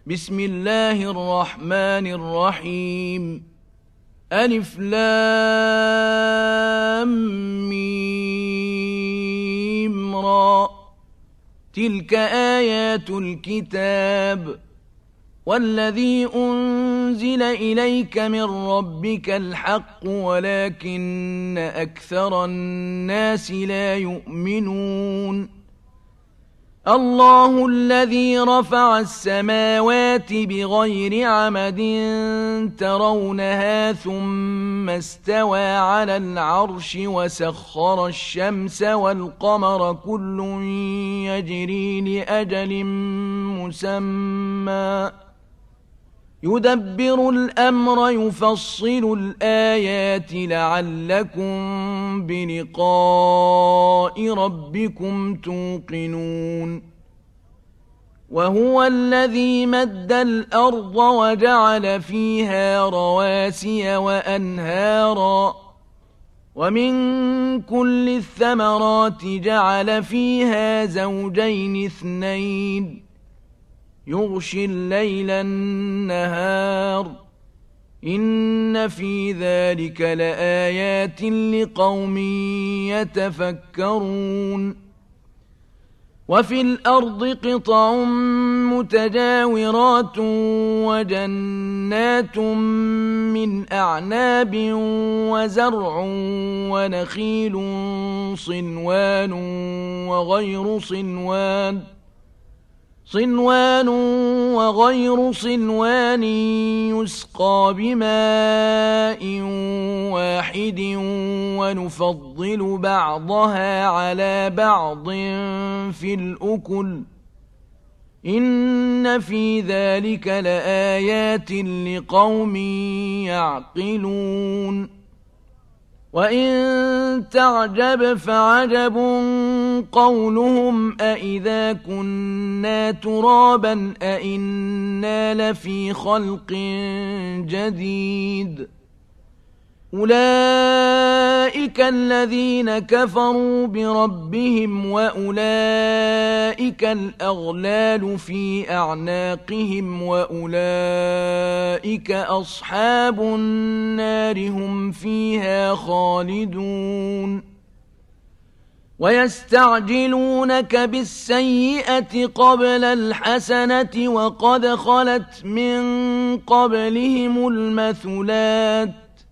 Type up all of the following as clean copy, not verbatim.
بسم الله الرحمن الرحيم ألف لام ميم را تلك آيات الكتاب والذي أنزل إليك من ربك الحق ولكن أكثر الناس لا يؤمنون الله الذي رفع السماوات بغير عمد ترونها ثم استوى على العرش وسخر الشمس والقمر كل يجري لأجل مسمى يدبر الأمر يفصل الآيات لعلكم بلقاء ربكم توقنون وهو الذي مد الأرض وجعل فيها رواسي وأنهارا ومن كل الثمرات جعل فيها زوجين اثنين يغشي الليل النهار إن في ذلك لآيات لقوم يتفكرون وفي الأرض قطع متجاورات وجنات من أعناب وزرع ونخيل صنوان وغير صنوان يسقى بماء واحد ونفضل بعضها على بعض في الأكل إن في ذلك لآيات لقوم يعقلون وإن تعجب فعجب قولهم أإذا كنا ترابا أإنا لفي خلق جديد أولئك الذين كفروا بربهم وأولئك الأغلال في أعناقهم وأولئك أصحاب النار هم فيها خالدون ويستعجلونك بالسيئة قبل الحسنة وقد خلت من قبلهم المثلات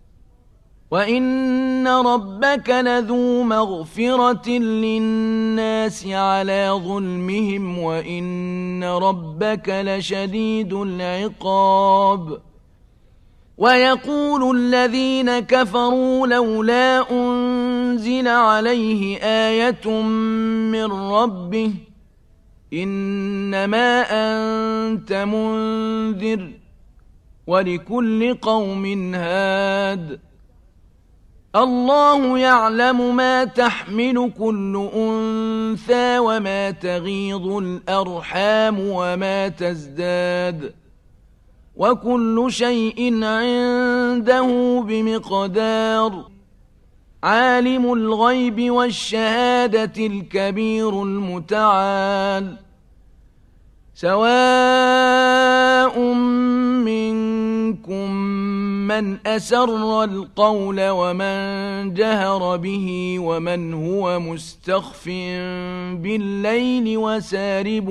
وإن ربك لذو مغفرة للناس على ظلمهم وإن ربك لشديد العقاب ويقول الذين كفروا لولا أنزل عليه آية من ربه إنما أنت منذر ولكل قوم هاد الله يعلم ما تحمل كل أنثى وما تغيض الأرحام وما تزداد وكل شيء عنده بمقدار عالم الغيب والشهادة الكبير المتعال سواء منكم من أسر القول ومن جهر به ومن هو مستخف بالليل وسارب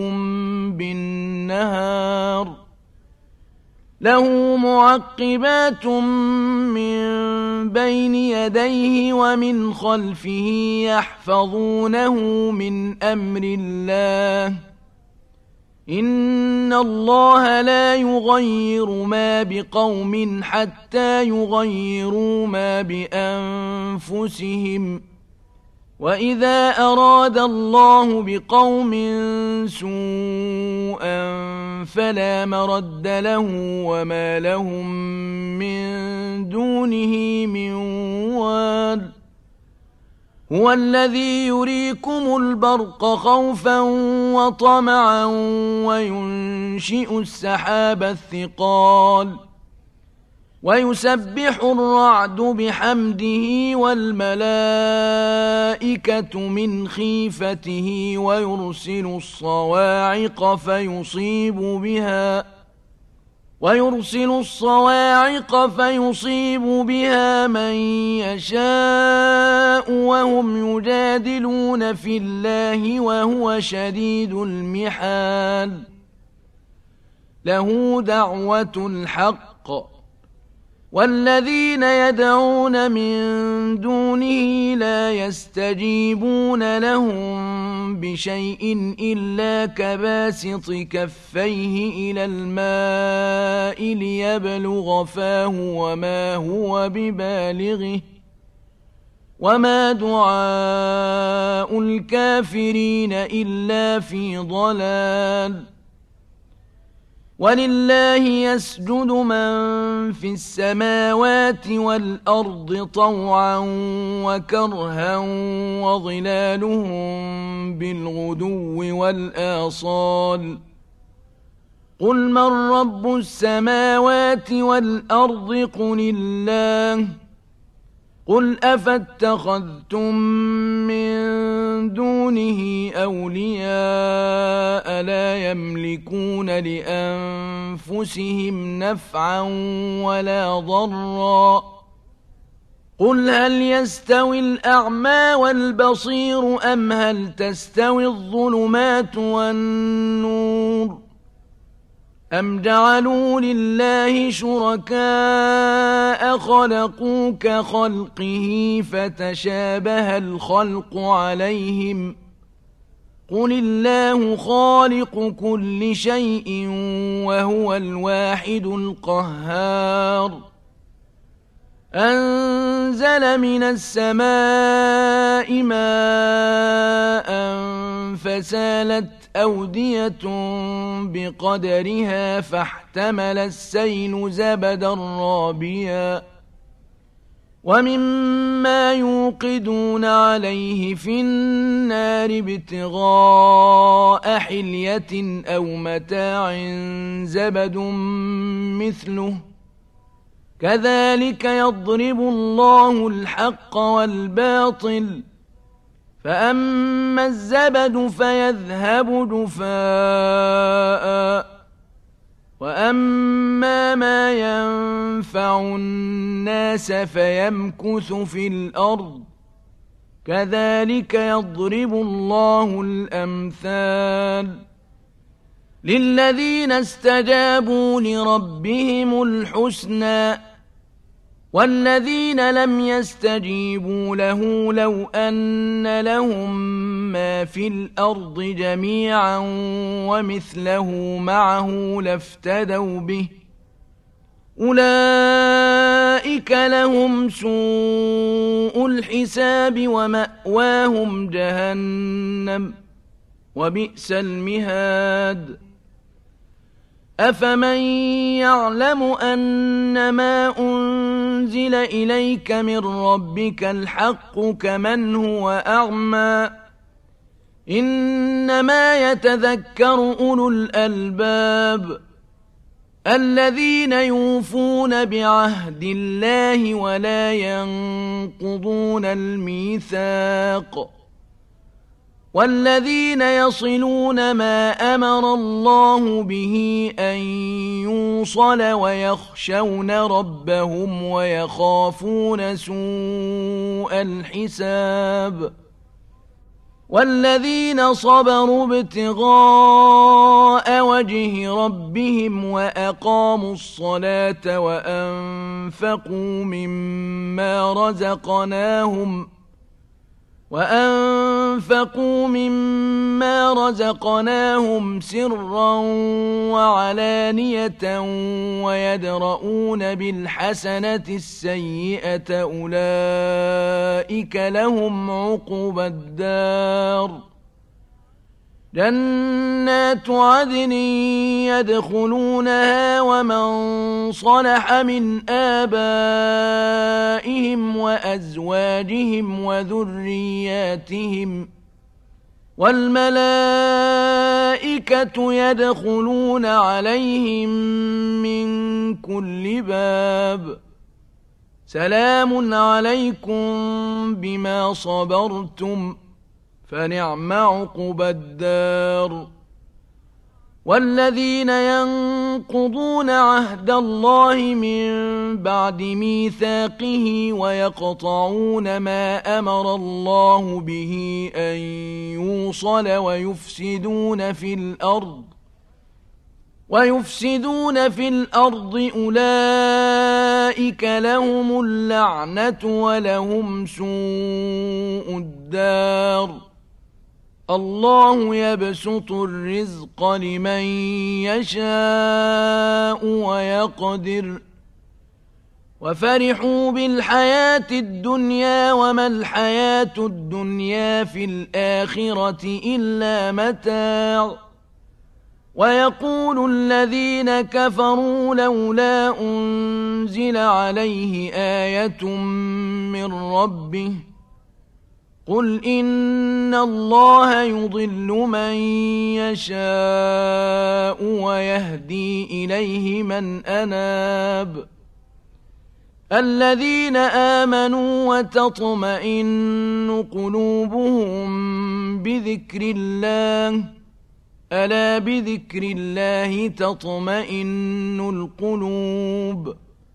بالنهار له معقبات من بين يديه ومن خلفه يحفظونه من أمر الله إن الله لا يغير ما بقوم حتى يغيروا ما بأنفسهم وإذا أراد الله بقوم سوءا فلا مرد له وما لهم من دونه من وال هو الذي يريكم البرق خوفا وطمعا وينشئ السحاب الثقال ويسبح الرعد بحمده والملائكة من خيفته ويرسل الصواعق ويرسل الصواعق فيصيب بها من يشاء وهم يجادلون في الله وهو شديد المحال له دعوة الحق والذين يدعون من دونه لا يستجيبون لهم بشيء إلا كباسط كفيه إلى الماء ليبلغ فاه وما هو ببالغه وما دعاء الكافرين إلا في ضلال ولله يسجد من في السماوات والأرض طوعا وكرها وظلالهم بالغدو والآصال قل من رب السماوات والأرض قل الله قل أفاتخذتم من دونه أولياء لا يملكون لأنفسهم نفعا ولا ضرا قل هل يستوي الأعمى والبصير أم هل تستوي الظلمات والنور أم جعلوا لله شركاء خلقوا كخلقه فتشابه الخلق عليهم قل الله خالق كل شيء وهو الواحد القهار أنزل من السماء ماء فسالت أودية بقدرها فاحتمل السيل زبدا رابيا ومما يوقدون عليه في النار ابتغاء حلية أو متاع زبد مثله كذلك يضرب الله الحق والباطل فأما الزبد فيذهب جفاء وأما ما ينفع الناس فيمكث في الأرض كذلك يضرب الله الأمثال للذين استجابوا لربهم الحسنى والذين لم يستجيبوا له لو أن لهم ما في الأرض جميعا ومثله معه لافتدوا به أولئك لهم سوء الحساب ومأواهم جهنم وبئس المهاد أفمن يعلم أنما أنزل إليك من ربك الحق كمن هو أعمى إنما يتذكر أولو الألباب الذين يوفون بعهد الله ولا ينقضون الميثاق والذين يصلون ما أمر الله به أن يوصل ويخشون ربهم ويخافون سوء الحساب والذين صبروا ابتغاء وجه ربهم وأقاموا الصلاة وأنفقوا مما رزقناهم سرا وعلانية ويدرؤون بالحسنة السيئة أولئك لهم عقبى الدار جنات عدن يدخلونها ومن صلح من آبائهم وأزواجهم وذرياتهم والملائكة يدخلون عليهم من كل باب سلام عليكم بما صبرتم فنعم عقبى الدار والذين ينقضون عهد الله من بعد ميثاقه ويقطعون ما أمر الله به أن يوصل ويفسدون في الأرض أولئك لهم اللعنة ولهم سوء الدار الله يبسط الرزق لمن يشاء ويقدر وفرحوا بالحياة الدنيا وما الحياة الدنيا في الآخرة إلا متاع ويقول الذين كفروا لولا أنزل عليه آية من ربه قل إن الله يضل من يشاء ويهدي إليه من أناب الذين آمنوا وتطمئن قلوبهم بذكر الله ألا بذكر الله تطمئن القلوب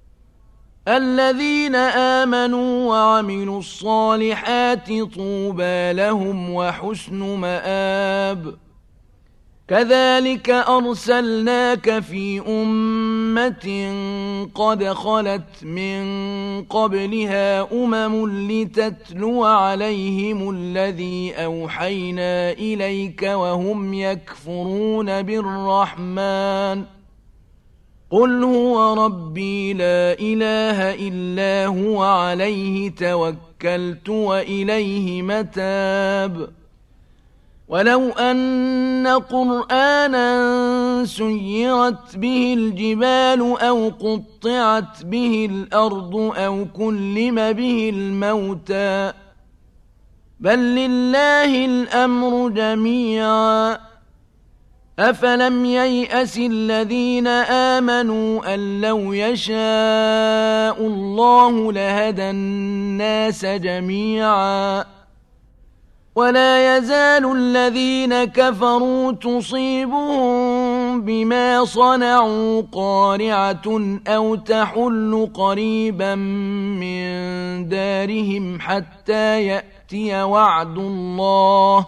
الذين آمنوا وعملوا الصالحات طوبى لهم وحسن مآب كذلك أرسلناك في أمة قد خلت من قبلها لتتلو عليهم الذي أوحينا إليك وهم يكفرون بالرحمن قل هو ربي لا إله إلا هو عليه توكلت وإليه متاب ولو أن قرآنا سيرت به الجبال أو قطعت به الأرض أو كلم به الموتى بل لله الأمر جميعا أفلم ييأس الذين آمنوا أن لو يشاء الله لهدى الناس جميعا ولا يزال الذين كفروا تصيبهم بما صنعوا قارعة أو تحل قريبا من دارهم حتى يأتي وعد الله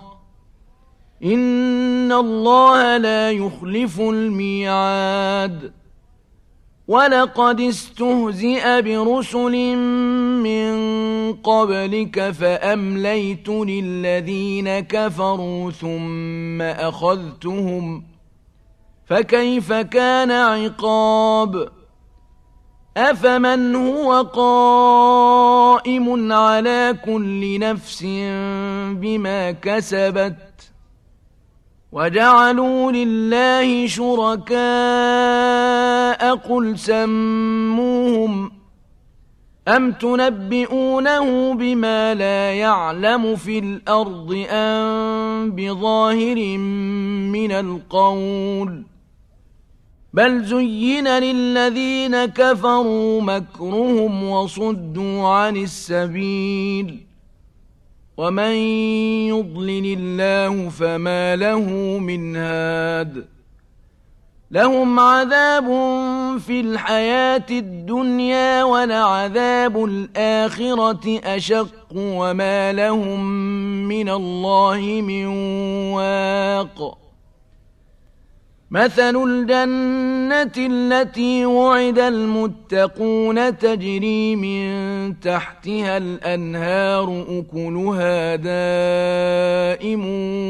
إن الله لا يخلف الميعاد ولقد استهزئ برسل من قبلك فأمليت للذين كفروا ثم أخذتهم فكيف كان عقاب أفمن هو قائم على كل نفس بما كسبت وجعلوا لله شركاء قل سموهم أم تنبئونه بما لا يعلم في الأرض أم بظاهر من القول بل زين للذين كفروا مكرهم وصدوا عن السبيل ومن يضلل الله فما له من هاد لهم عذاب في الحياة الدنيا ولعذاب الآخرة أشق وما لهم من الله من واق مثل الجنة التي وعد المتقون تجري من تحتها الأنهار أكلها دائم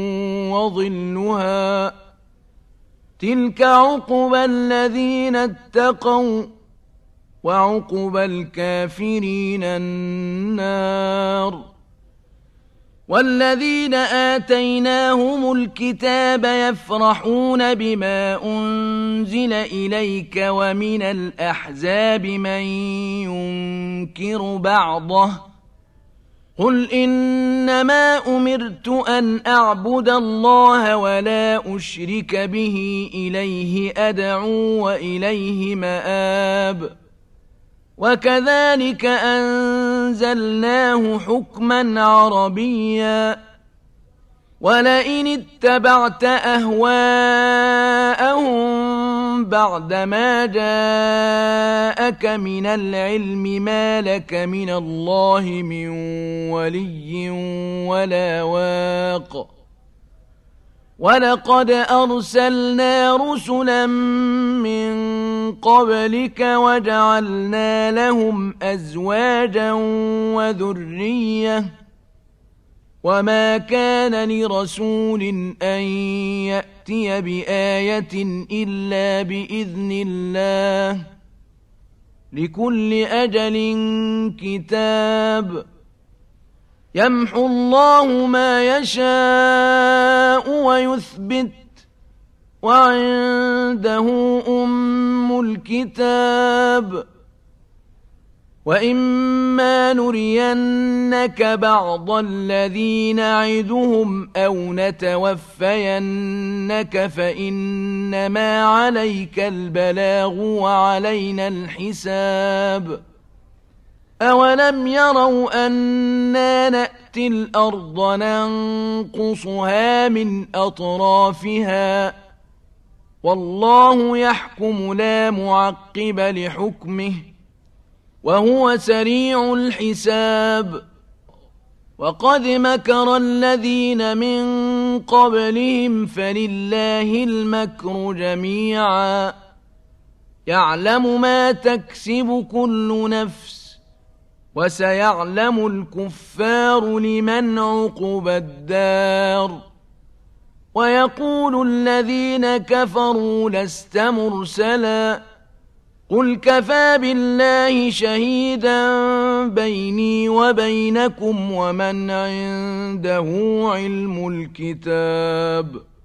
وظلها تلك عقبى الذين اتقوا وعقبى الكافرين النار والذين آتيناهم الكتاب يفرحون بما أنزل إليك ومن الأحزاب من ينكر بعضه قل إنما أمرت أن أعبد الله ولا أشرك به إليه أدعو وإليه مآب وكذلك أنزلناه حكما عربيا ولئن اتبعت أهواءهم بعدما جاءك من العلم ما لك من الله من ولي ولا واق ولقد أرسلنا رسلا من قبلك وجعلنا لهم أزواجا وذرية وما كان لرسول أن يأتي بآية إلا بإذن الله لكل أجل كتاب يمحو الله ما يشاء ويثبت وعنده أم الكتاب وإما نرينك بعض الذي نعدهم أو نتوفينك فإنما عليك البلاغ وعلينا الحساب أولم يروا أنا نأتي الأرض ننقصها من أطرافها والله يحكم لا معقب لحكمه وهو سريع الحساب وقد مكر الذين من قبلهم فلله المكر جميعا يعلم ما تكسب كل نفس وسيعلم الكفار لمن عقبى الدار ويقول الذين كفروا لست مرسلا قل كفى بالله شهيدا بيني وبينكم ومن عنده علم الكتاب